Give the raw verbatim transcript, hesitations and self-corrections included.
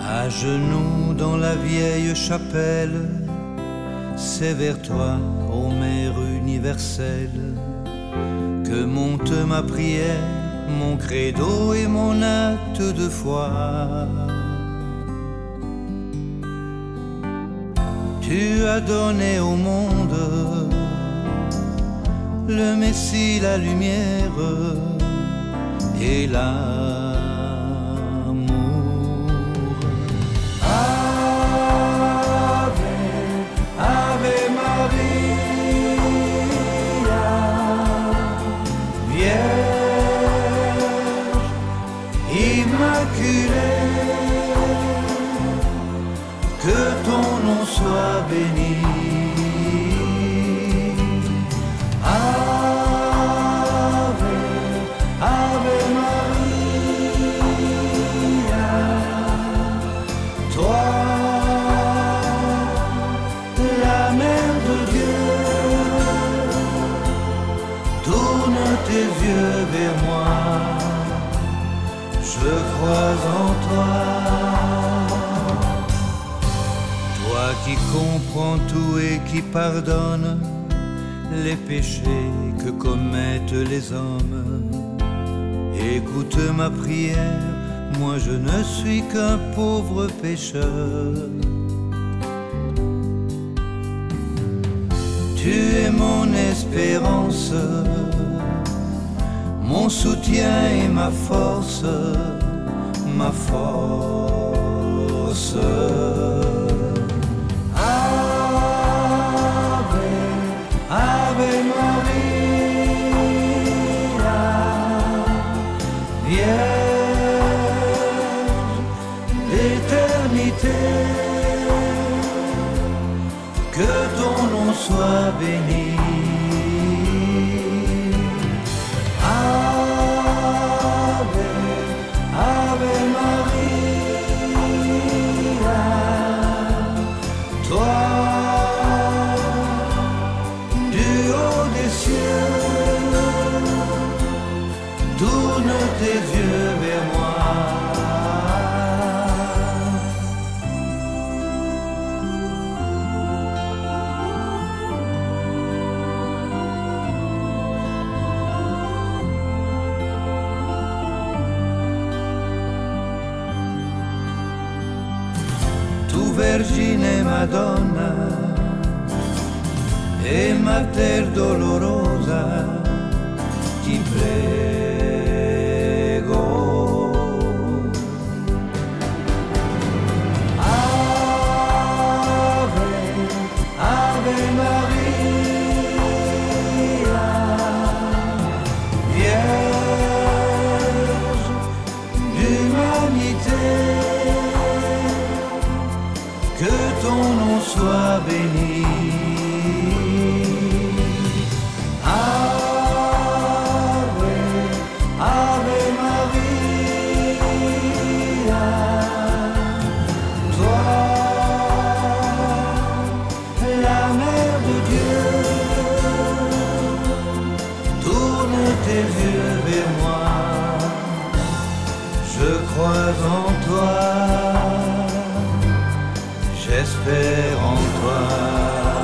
À genoux dans la vieille chapelle, c'est vers toi, ô Mère universelle, que monte ma prière, mon credo et mon acte de foi. Tu as donné au monde le Messie, la lumière et l'amour. Ave, Ave Maria, Vierge immaculée, que ton nom soit béni. Tes yeux vers moi, je crois en toi. Toi qui comprends tout et qui pardonnes les péchés que commettent les hommes, écoute ma prière, moi je ne suis qu'un pauvre pécheur. Tu es mon espérance, mon soutien et ma force, ma force. Ave, Ave Maria, Vierge d'éternité, que ton nom soit béni. Tourne tes yeux vers moi. Tu Vergine Madonna e Mater dolorosa, ti prego. Ave, Ave Maria, Vierge d'humanité, que ton nom soit béni. Tes yeux vers moi, je crois en toi, j'espère en toi.